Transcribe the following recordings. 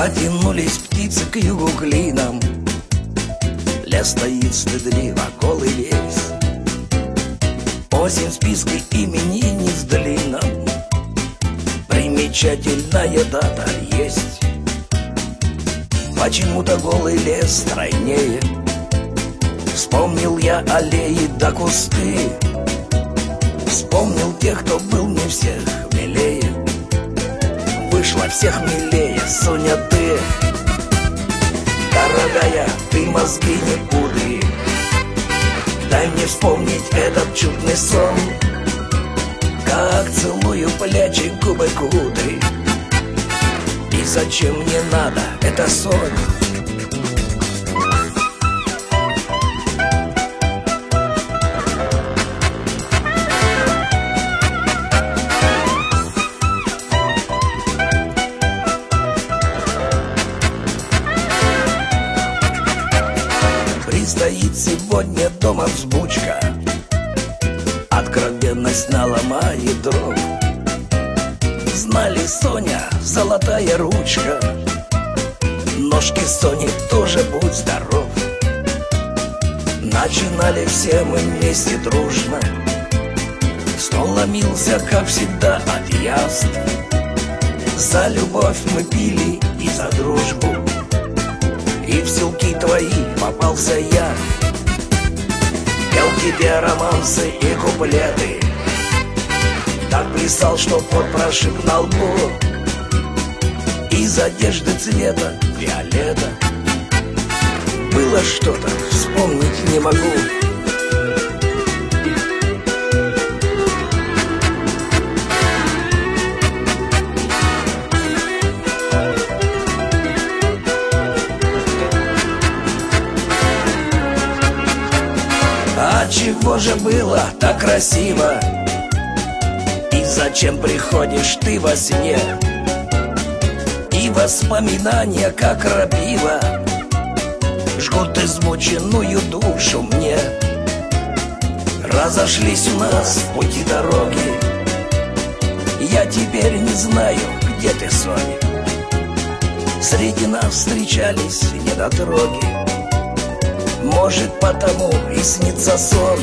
Потянулись птицы к югу клином. Лес стоит стыдливо, голый весь. Осень в списке именинниц длинном. Примечательная дата есть. Почему-то голый лес стройнее. Вспомнил я аллеи да кусты. Вспомнил тех, кто был не всех милее. Вышла всех милее, Соня, ты. Дорогая, ты мозги не пудри. Дай мне вспомнить этот чудный сон. Как целую плечи, губы, кудри. И зачем мне надо это сон? Стоит сегодня дома взбучка. Откровенность наломает дров. Знали, Соня, золотая ручка. Ножки Сони тоже будь здоров. Начинали все мы вместе дружно. Стол ломился, как всегда, от яств. За любовь мы пили и за дружбу. И в селки твои попался я. Пел тебе романсы и куплеты. Так плясал, что пот прошиб на лбу. Из одежды цвета виолета. Было что-то, вспомнить не могу. А чего же было так красиво? И зачем приходишь ты во сне? И воспоминания, как рапива, жгут измученную душу мне. Разошлись у нас в пути дороги. Я теперь не знаю, где ты, Соня. Среди нас встречались недотроги. Может, потому и снится сон.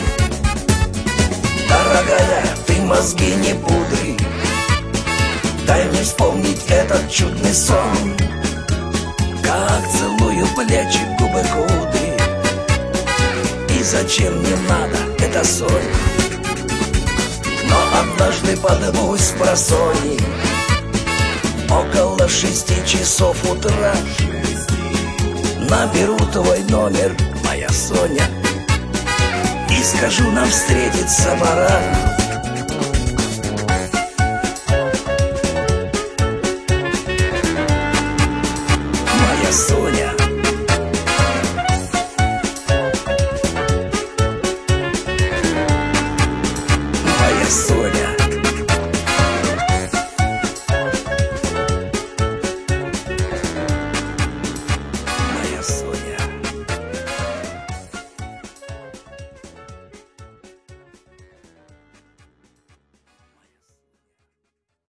Дорогая, ты мозги не пудри. Дай мне вспомнить этот чудный сон. Как целую плечи, губы, кудри. И зачем мне надо это сон? Но однажды подымусь с просони около 6 часов утра. Наберу твой номер, моя Соня, и скажу, нам встретиться пора.